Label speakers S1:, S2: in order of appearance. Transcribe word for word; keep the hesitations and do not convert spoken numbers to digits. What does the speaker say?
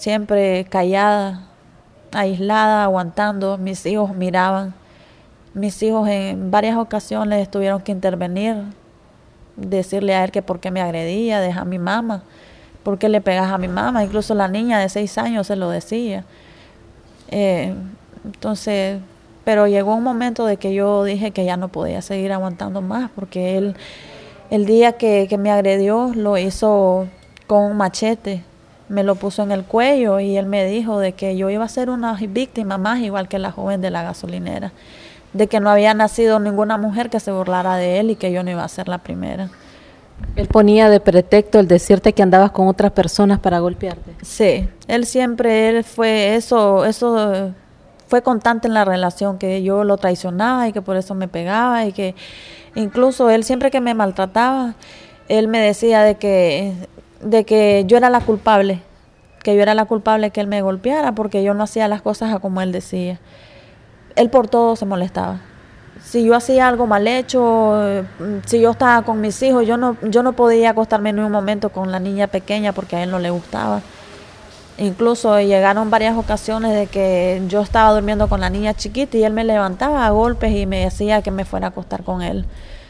S1: siempre callada, aislada, aguantando. Mis hijos miraban. Mis hijos en varias ocasiones tuvieron que intervenir, decirle a él que por qué me agredía, deja a mi mamá, por qué le pegas a mi mamá. Incluso la niña de seis años se lo decía. Eh, entonces, pero llegó un momento de que yo dije que ya no podía seguir aguantando más, porque él, el día que, que me agredió, lo hizo con un machete, me lo puso en el cuello y él me dijo de que yo iba a ser una víctima más, igual que la joven de la gasolinera, de que no había nacido ninguna mujer que se burlara de él y que yo no iba a ser la primera.
S2: Él ponía de pretexto el decirte que andabas con otras personas para golpearte.
S1: Sí, él siempre, él fue eso, eso fue constante en la relación, que yo lo traicionaba y que por eso me pegaba, y que incluso él siempre que me maltrataba, él me decía de que, de que yo era la culpable, que yo era la culpable que él me golpeara porque yo no hacía las cosas a como él decía. Él por todo se molestaba. Si yo hacía algo mal hecho, si yo estaba con mis hijos, yo no, yo no podía acostarme en un momento con la niña pequeña porque a él no le gustaba. Incluso llegaron varias ocasiones de que yo estaba durmiendo con la niña chiquita y él me levantaba a golpes y me decía que me fuera a acostar con él.